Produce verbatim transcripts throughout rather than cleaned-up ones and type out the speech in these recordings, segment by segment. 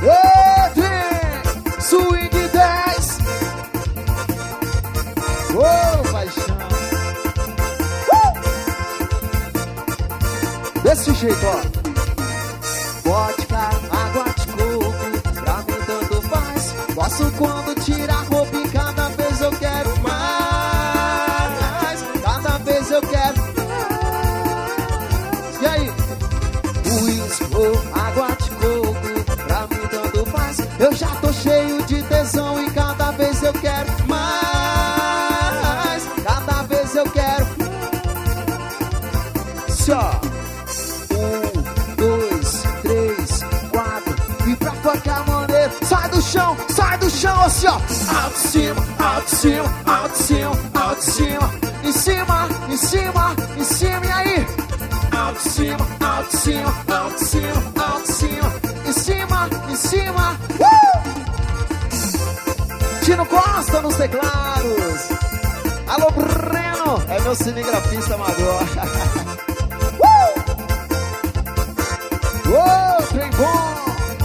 Entre swing dez. Ô, paixão. Uh! Desse jeito, ó. Vodka, água de coco, pra mim tanto faz. Gosto quando tira a roupa e cada vez eu quero mais. Cada vez eu quero mais. E aí? Uísque ou água de coco, pra mim tanto faz. Eu já tô cheio de tesão e cada vez eu quero mais. Cada vez eu quero mais. Só. Sai do chão, sai do chão, assim ó. Alto em cima, alto em cima, alto em cima, alto em cima. Em cima, em cima, em cima, e aí? Alto em cima, alto em cima, alto em cima, alto em cima. Em cima, em cima. Uh! Tino Costa nos teclados. Alô, Breno, é meu cinegrafista amador. uh! Oh, trem bom.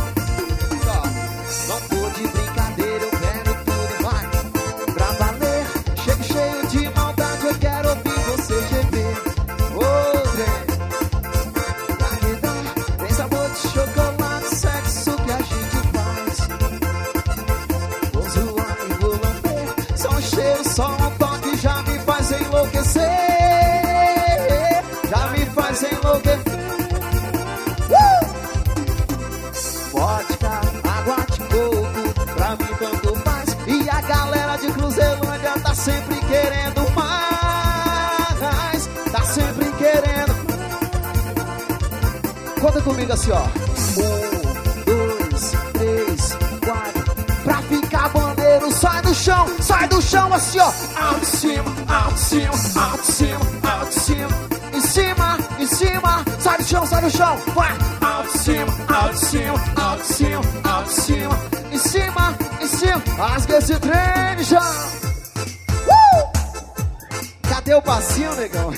Só um toque já me faz enlouquecer. Já me faz enlouquecer. uh! Vodka, água de coco, pra mim tanto faz. E a galera de Cruzelândia tá sempre querendo mais. Tá sempre querendo. Conta comigo assim, ó. Um, dois, três, quatro. Pra ficar bandeiro, sai do chão, sai do chão assim, ó. Alto em cima, alto em cima, alto em cima, alto em cima. Em cima, em cima, sai do chão, sai do chão. Vai! Alto em cima, alto em cima, alto em cima, alto em cima. Em cima, em cima. Rasga esse trem já. Uh! Cadê o passinho, negão?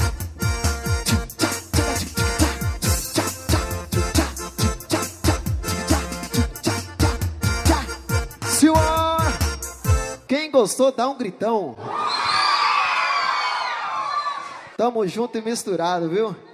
Quem gostou, dá um gritão. Tamo junto e misturado, viu?